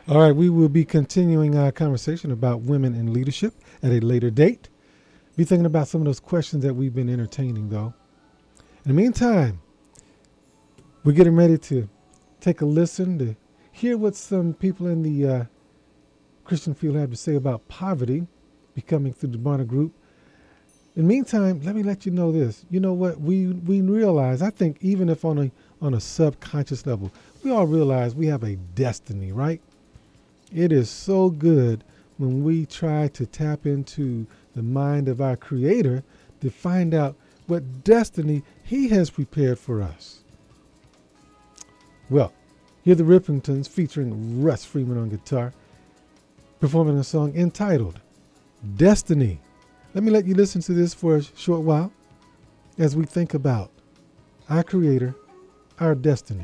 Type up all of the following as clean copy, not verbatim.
All right, we will be continuing our conversation about women in leadership at a later date. Be thinking about some of those questions that we've been entertaining, though. In the meantime, we're getting ready to take a listen to hear what some people in the Christian field have to say about poverty becoming through the Barna Group. In the meantime, let me let you know this. You know what? We realize, I think even if on a subconscious level, we all realize we have a destiny, right? It is so good when we try to tap into the mind of our Creator to find out what destiny He has prepared for us. Well, here the Rippingtons featuring Russ Freeman on guitar, performing a song entitled Destiny. Let me let you listen to this for a short while as we think about our Creator, our destiny.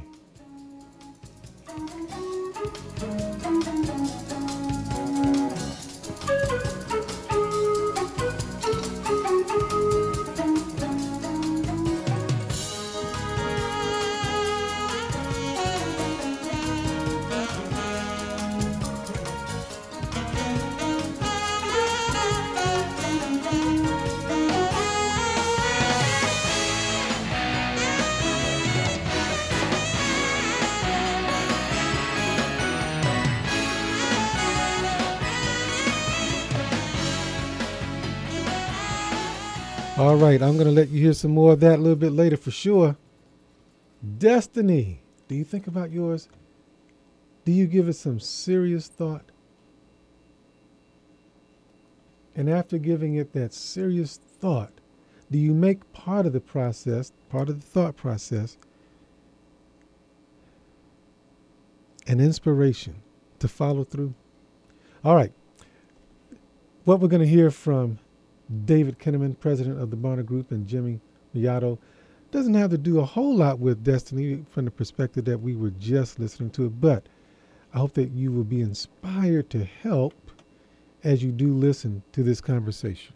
All right, I'm going to let you hear some more of that a little bit later for sure. Destiny. Do you think about yours? Do you give it some serious thought? And after giving it that serious thought, do you make part of the process, part of the thought process, an inspiration to follow through? All right. What we're going to hear from David Kinnaman, president of the Barna Group, and Jimmy Miyato, doesn't have to do a whole lot with destiny from the perspective that we were just listening to it, but I hope that you will be inspired to help as you do listen to this conversation.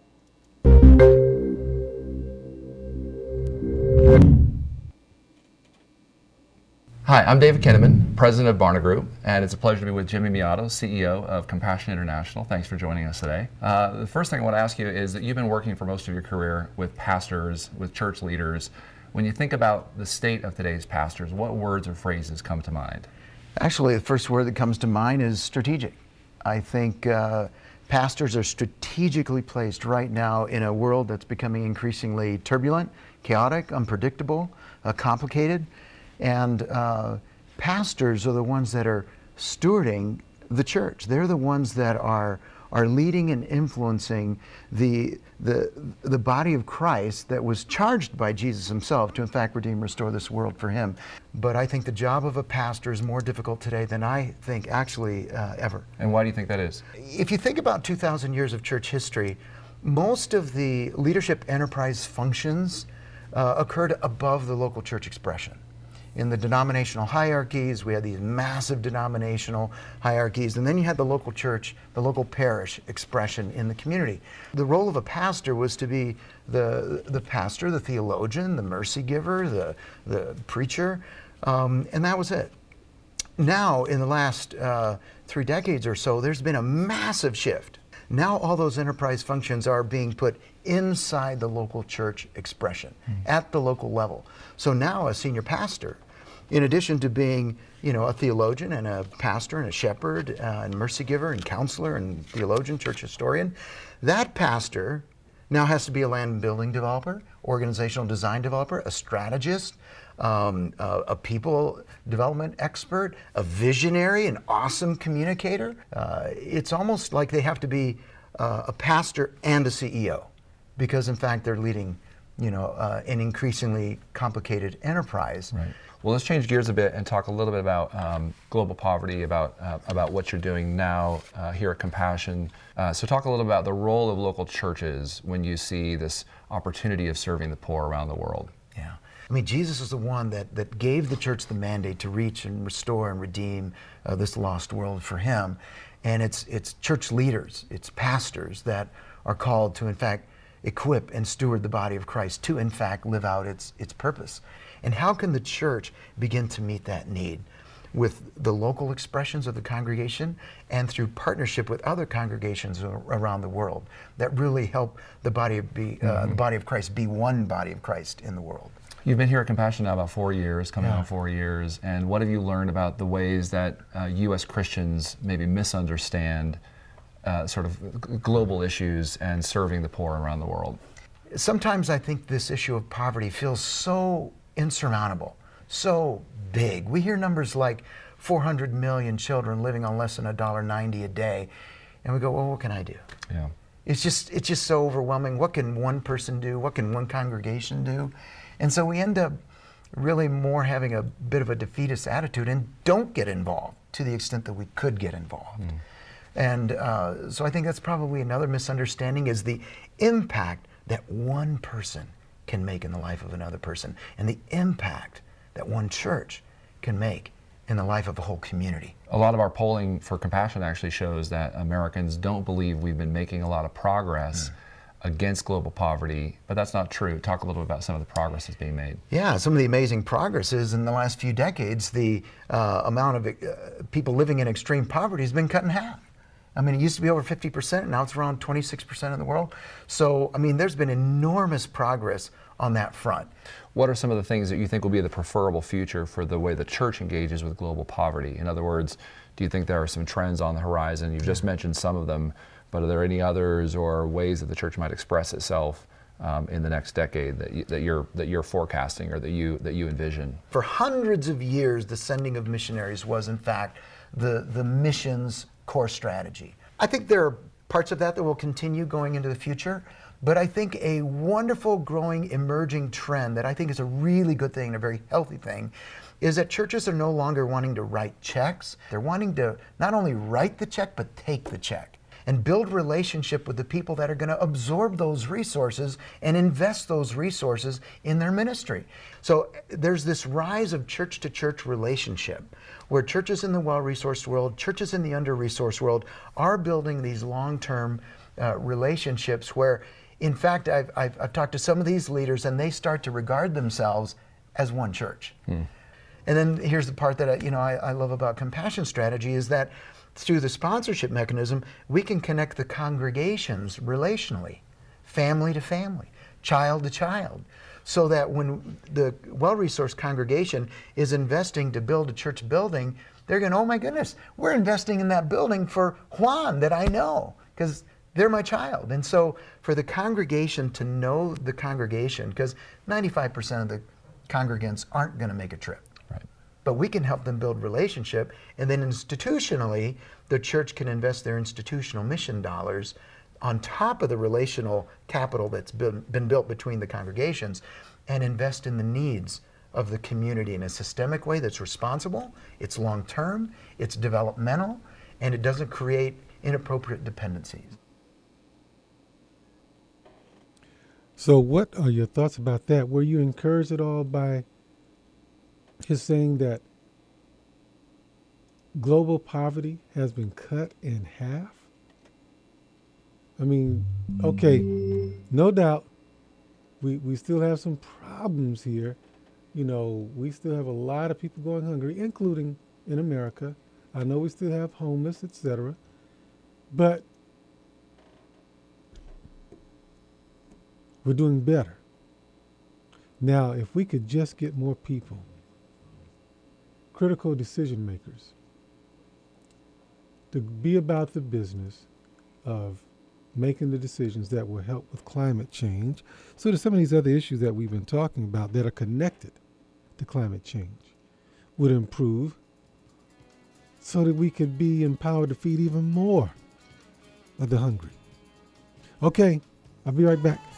Hi, I'm David Kinnaman, president of Barna Group, and it's a pleasure to be with Jimmy Miyato, CEO of Compassion International. Thanks for joining us today. The first thing I want to ask you is that you've been working for most of your career with pastors, with church leaders. When you think about the state of today's pastors, what words or phrases come to mind? Actually, the first word that comes to mind is strategic. I think pastors are strategically placed right now in a world that's becoming increasingly turbulent, chaotic, unpredictable, complicated. And pastors are the ones that are stewarding the church. They're the ones that are leading and influencing the body of Christ that was charged by Jesus himself to in fact redeem and restore this world for him. But I think the job of a pastor is more difficult today than I think actually ever. And why do you think that is? If you think about 2,000 years of church history, most of the leadership enterprise functions occurred above the local church expression. In the denominational hierarchies, we had these massive denominational hierarchies, and then you had the local church, the local parish expression in the community. The role of a pastor was to be the pastor, the theologian, the mercy giver, the preacher, and that was it. Now, in the last 3 decades or so, there's been a massive shift. Now all those enterprise functions are being put inside the local church expression, at the local level. So now a senior pastor, in addition to being, a theologian and a pastor and a shepherd and mercy giver and counselor and theologian, church historian, that pastor now has to be a land and building developer, organizational design developer, a strategist, a people development expert, a visionary, an awesome communicator. It's almost like they have to be a pastor and a CEO because, in fact, they're leading, an increasingly complicated enterprise. Right. Well, let's change gears a bit and talk a little bit about global poverty, about what you're doing now here at Compassion. So talk a little about the role of local churches when you see this opportunity of serving the poor around the world. Yeah. I mean, Jesus is the one that gave the church the mandate to reach and restore and redeem this lost world for him. And it's church leaders, it's pastors that are called to, in fact, equip and steward the body of Christ to, in fact, live out its purpose. And how can the church begin to meet that need? with the local expressions of the congregation and through partnership with other congregations around the world that really help the body of Christ be one body of Christ in the world. You've been here at Compassion now about 4 years, coming on 4 years, and what have you learned about the ways that U.S. Christians maybe misunderstand sort of global issues and serving the poor around the world? Sometimes I think this issue of poverty feels so insurmountable, so big. We hear numbers like 400 million children living on less than $1.90 a day, and we go, well, what can I do? Yeah. It's just so overwhelming. What can one person do? What can one congregation do? And so we end up really more having a bit of a defeatist attitude and don't get involved to the extent that we could get involved. And so I think that's probably another misunderstanding, is the impact that one person can make in the life of another person, and the impact that one church can make in the life of a whole community. A lot of our polling for Compassion actually shows that Americans don't believe we've been making a lot of progress against global poverty, but that's not true. Talk a little bit about some of the progress that's being made. Yeah, some of the amazing progress is in the last few decades, the amount of people living in extreme poverty has been cut in half. I mean, it used to be over 50%, now it's around 26% in the world. So, I mean, there's been enormous progress on that front. What are some of the things that you think will be the preferable future for the way the church engages with global poverty? In other words, do you think there are some trends on the horizon? You've just mentioned some of them, but are there any others or ways that the church might express itself in the next decade that you're forecasting or that you envision? For hundreds of years, the sending of missionaries was, in fact, the missions core strategy. I think there are parts of that will continue going into the future, but I think a wonderful, growing, emerging trend that I think is a really good thing and a very healthy thing is that churches are no longer wanting to write checks. They're wanting to not only write the check, but take the check and build relationship with the people that are going to absorb those resources and invest those resources in their ministry. So there's this rise of church-to-church relationship where churches in the well-resourced world, churches in the under-resourced world are building these long-term relationships where, in fact, I've talked to some of these leaders and they start to regard themselves as one church. And then here's the part that I love about Compassion Strategy is that through the sponsorship mechanism, we can connect the congregations relationally, family to family, child to child, so that when the well-resourced congregation is investing to build a church building, they're going, oh my goodness, we're investing in that building for Juan that I know, because they're my child. And so for the congregation to know the congregation, because 95% of the congregants aren't going to make a trip. But we can help them build relationship, and then institutionally, the church can invest their institutional mission dollars on top of the relational capital that's been built between the congregations and invest in the needs of the community in a systemic way that's responsible, it's long-term, it's developmental, and it doesn't create inappropriate dependencies. So what are your thoughts about that? Were you encouraged at all by his saying that global poverty has been cut in half? I mean, okay, no doubt we still have some problems here. You know, we still have a lot of people going hungry, including in America. I know we still have homeless, etc. But we're doing better. Now, if we could just get more people, critical decision makers, to be about the business of making the decisions that will help with climate change, so that some of these other issues that we've been talking about that are connected to climate change would improve, so that we could be empowered to feed even more of the hungry. Okay, I'll be right back.